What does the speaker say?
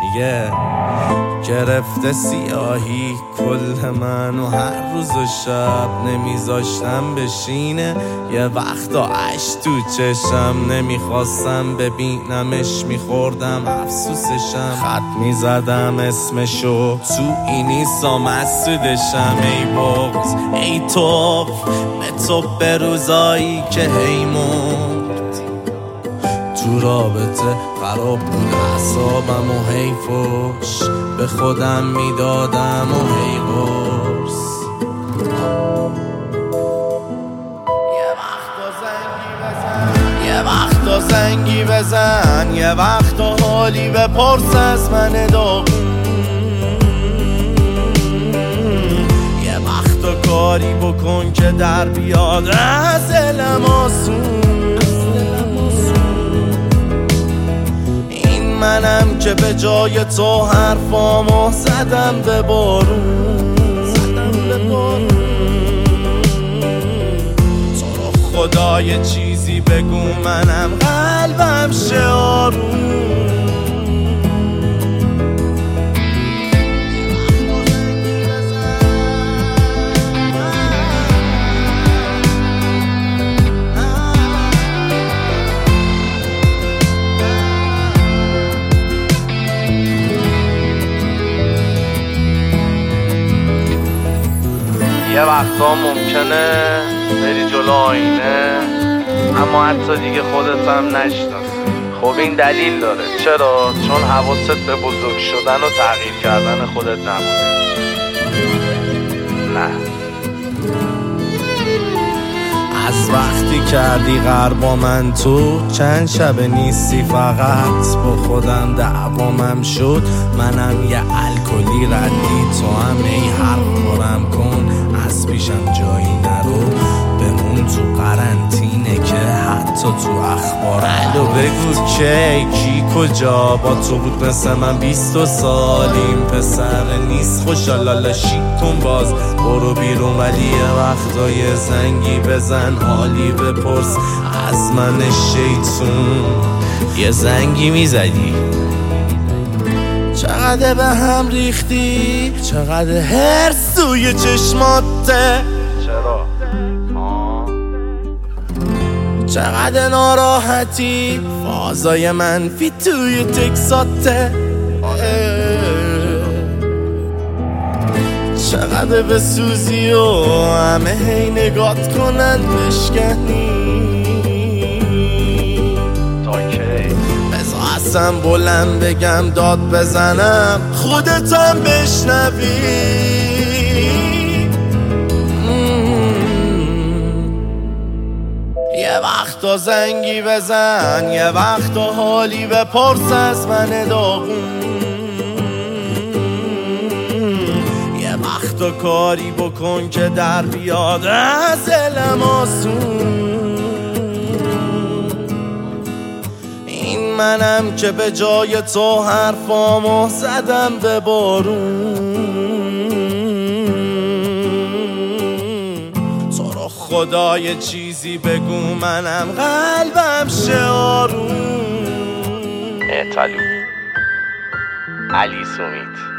میگه گرفته سیاهی کل منو هر روز و شب نمیذاشتم بشینه یه وقتا اش تو چشم نمیخواستم ببینمش میخوردم افسوسشم خط میزدم اسمشو تو اینیستا مسعودشم ای بغض ای توف به تو به روزایی که هی مرد تو رابطه خراب بود اعصابم و هی فوش به خودم میدادم و هی قرص یه وقتا زنگی بزن یه وقتا حالی بپرس از من داغون یه وقتا کاری بکن که در بیاد از دلم آسون منم که به جای تو حرفامو زدم به بارون تو رو خدا یه چیزی بگو منم قلبم شه آروم یه وقتا ممکنه بری جلو آینه اما حتی دیگه خودت هم نشناسی خب این دلیل داره چرا؟ چون حواست به بزرگ شدن و تغییر کردن خودت نبوده نه از وقتی کردی غر با من تو چند شب نیستی فقط با خودم دعوامم شد منم یه الکلی ردی تو هم ای حرف بارم کن از پیشم جایی نرو بمون تو قرنطینه که حتی تو اخبار الو بگو کی کجا با تو بود مثل من 20 سالیم پسر نیست خوشالالا شیطون باز برو بیرون ولی یه وقتا یه زنگی بزن حالی بپرس از من شیطون یه زنگی میزدی چقدر به هم ریختی چقدر هرس توی چشماته چرا؟ چقدر ناراحتی فازای منفی توی تکساته چقدر بسوزی و همه هی نگات کنن بشکنی بذار اصلا بلند بگم داد بزنم خودتم بشنوی یه وقتا زنگی بزن یه وقتا حالی بپرس از من داغون یه وقتا کاری بکن که در بیاد از دلم آسون این منم که به جای تو حرفامو زدم به بارون خدا یه چیزی بگو منم قلبم شه آروم اعتلو علی سومیت